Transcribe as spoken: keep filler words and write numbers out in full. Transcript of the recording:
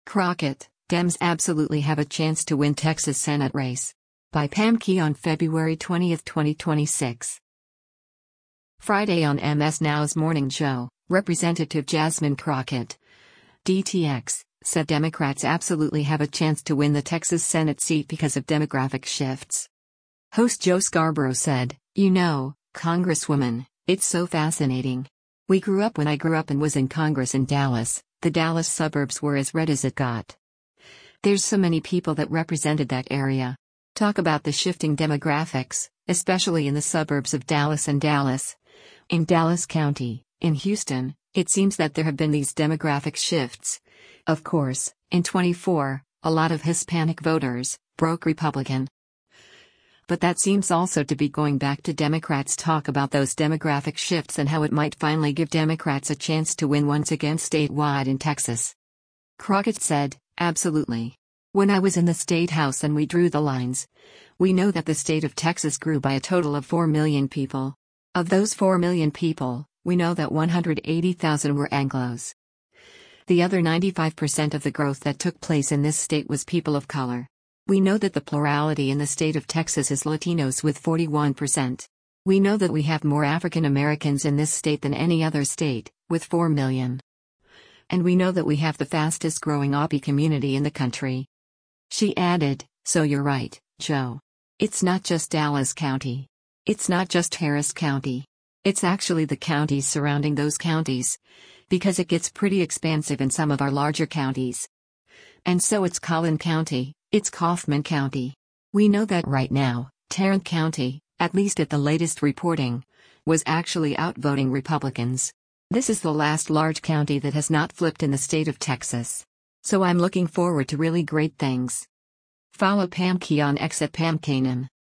Crockett, Dems absolutely have a chance to win Texas Senate race. By Pam Key on February twentieth, twenty twenty-six. Friday on M S Now's Morning Show, Representative Jasmine Crockett, D T X, said Democrats absolutely have a chance to win the Texas Senate seat because of demographic shifts. Host Joe Scarborough said, "You know, Congresswoman, it's so fascinating. We grew up when I grew up and was in Congress in Dallas. The Dallas suburbs were as red as it got. There's so many people that represented that area. Talk about the shifting demographics, especially in the suburbs of Dallas and Dallas. In Dallas County, in Houston, it seems that there have been these demographic shifts. Of course, in twenty-four, a lot of Hispanic voters broke Republican. But that seems also to be going back to Democrats' talk about those demographic shifts and how it might finally give Democrats a chance to win once again statewide in Texas." Crockett said, "Absolutely. When I was in the State House and we drew the lines, we know that the state of Texas grew by a total of four million people. Of those four million people, we know that one hundred eighty thousand were Anglos. The other ninety-five percent of the growth that took place in this state was people of color. We know that the plurality in the state of Texas is Latinos with forty-one percent. We know that we have more African Americans in this state than any other state, with four million. And we know that we have the fastest growing O P I community in the country." She added, "So you're right, Joe. It's not just Dallas County. It's not just Harris County. It's actually the counties surrounding those counties, because it gets pretty expansive in some of our larger counties. And so it's Collin County. It's Kaufman County. We know that right now, Tarrant County, at least at the latest reporting, was actually outvoting Republicans. This is the last large county that has not flipped in the state of Texas. So I'm looking forward to really great things." Follow Pam Key on X at Pam Kanan.